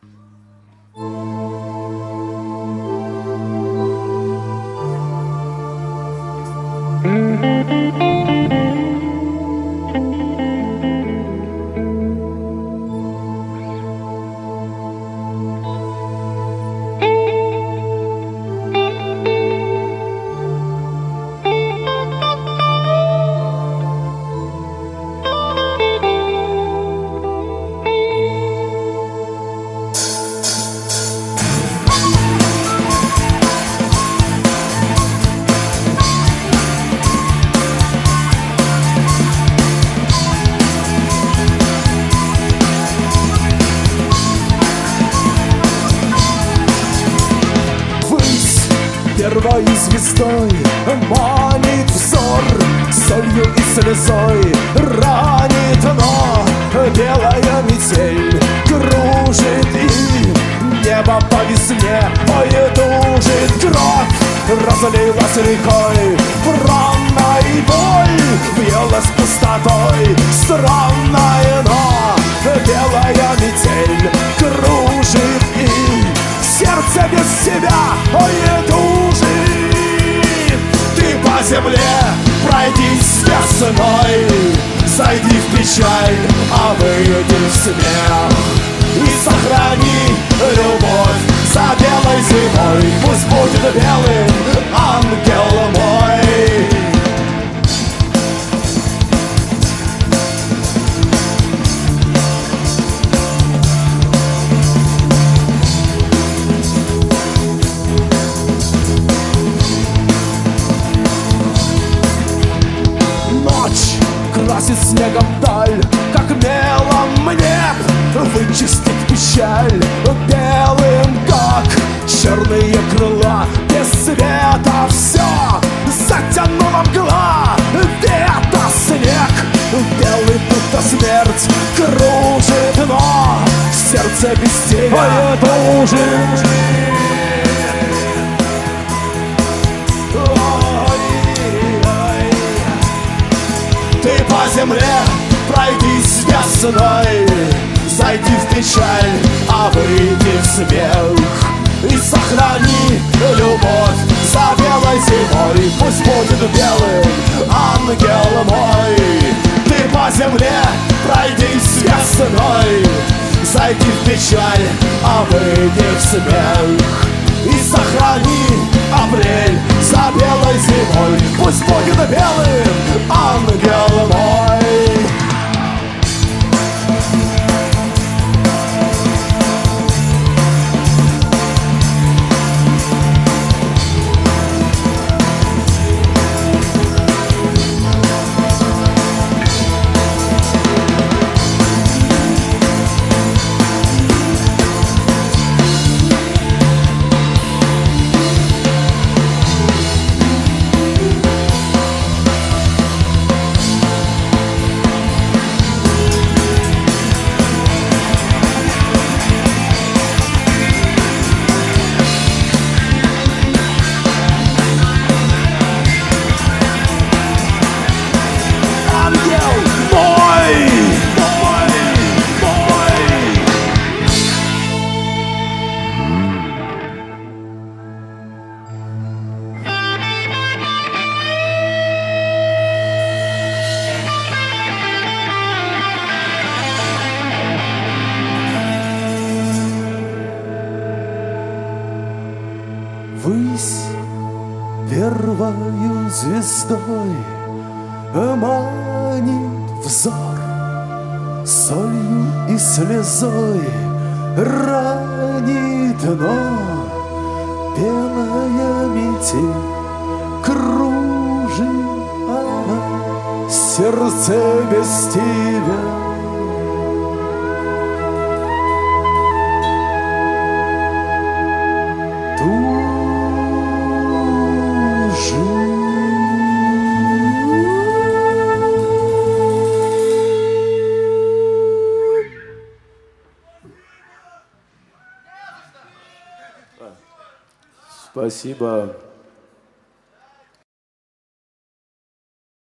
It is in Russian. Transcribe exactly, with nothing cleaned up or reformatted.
Первой звездой манит взор, солью и слезой ранит, но белая метель кружит, и небо по весне, ой, тужит. Кровь разлилась рекой, бранной боль въелась пустотой странная, но белая метель кружит, и сердце без тебя, ой, тужит. Ты по земле пройдись весной, зайди в печаль, а выйди в смех. И сохрани любовь за белой зимой, пусть будет белым ангел мой. Красит снегом даль, как мелом мне вычистить печаль белым, как черные крыла без света. Все затянула мгла, вето снег белый, будто смерть кружит, но сердце без тебя тужит. Ты по земле пройдись весной, зайди в печаль, а выйди в смех. И сохрани любовь за белой зимой, пусть будет белым ангел мой. Ты по земле пройдись весной, зайди в печаль, а выйди в смех. И сохрани апрель за белой зимой, пусть будет белым ангел мой. Высь первою звездой манит взор, солью и слезой ранит, но белая метель кружит, а сердце без тебя. Спасибо.